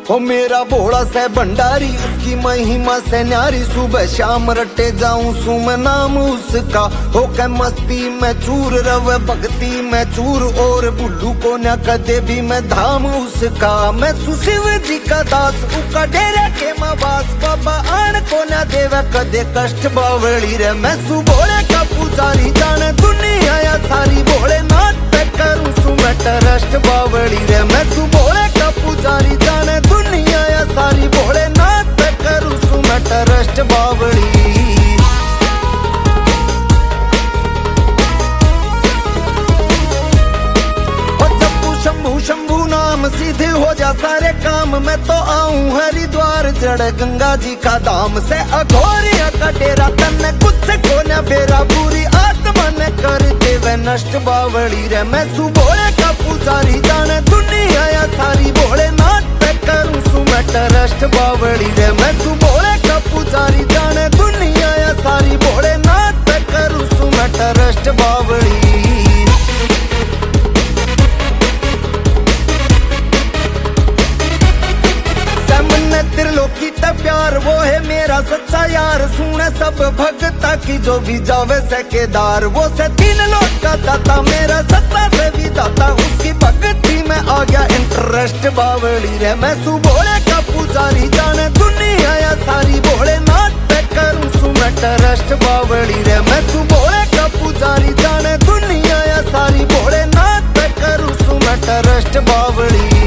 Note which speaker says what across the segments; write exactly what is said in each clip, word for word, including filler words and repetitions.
Speaker 1: ओ मेरा भोला से भंडारी उसकी महिमा से न्यारी, सुबह शाम रटे जाऊं सु मैं नाम उसका। होके मस्ती में चूर रवे भक्ति में चूर, और बुल्लू को न कदे भी मैं धाम उसका। मैं सुशिव जी का दास उका डेरे के मावास, बाबा आन को न देवे कदे कष्ट बावली रे। मैं सु भोले का पुजारी जाने दुनिया या सारी, भोलेनाथ पे करूं सु मैं ट्रस्ट बावली रे। मैं सु भोले का पुजारी जाने दुनिया या सारी, भोलेनाथ पे करूं सु मैं ट्रस्ट बावली। शंभू शंभू नाम सीधे हो जा सारे काम, मैं तो आऊं हरिद्वार जड़ गंगा जी का धाम से। अघोरिया का डेरा तन कुछ को न बेरा, पूरी आत्मा ने कर देवे नष्ट बावली रे। मैं सु भोले का पुजारी जाने दुनिया या सारी, भोलेनाथ पे करूं सु मैं ट्रस्ट बावली रे। मैं सु भोले का पुजारी जाने दुनिया या सारी, भोलेनाथ पे करूं सु मैं ट्रस्ट बावली। त्रिलोकी ता प्यार वो है मेरा सच्चा यार, सुने सब भगता की जो भी जावे से केदार। वो से तीन लोक का दाता मेरा सच्चा से भी दाता, उसकी भक्ति में आ गया इंटरेस्ट बावली रे। मैं सु भोले का पुजारी जाने दुनिया या सारी, भोलेनाथ पे करूं सु मैं ट्रस्ट बावली रे। मैं सु भोले का पुजारी जाने दुनिया या सारी, भोलेनाथ पे करूं सु मैं ट्रस्ट बावली।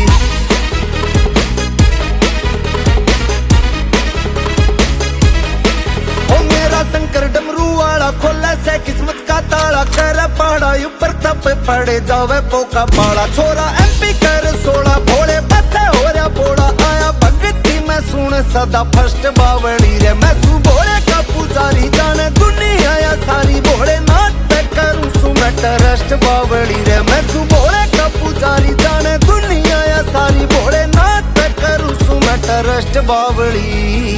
Speaker 1: शंकर डमरू वाला खोला से किस्मत का ताला, कर पहाड़ा ऊपर तप पड़े जावे पोका पाड़ा। छोरा एमपी कर सोड़ा भोले बच्चे हो रहा बोड़ा, आया भक्ति में सुन सदा फर्स्ट बावली रे। मैं सु भोले का पुजारी जाने दुनिया या सारी, भोलेनाथ पे करूं सु मैं ट्रस्ट बावली रे। मैं सु भोले का पुजारी जाने दुनिया या सारी, भोलेनाथ पे करूं सु मैं ट्रस्ट बावली।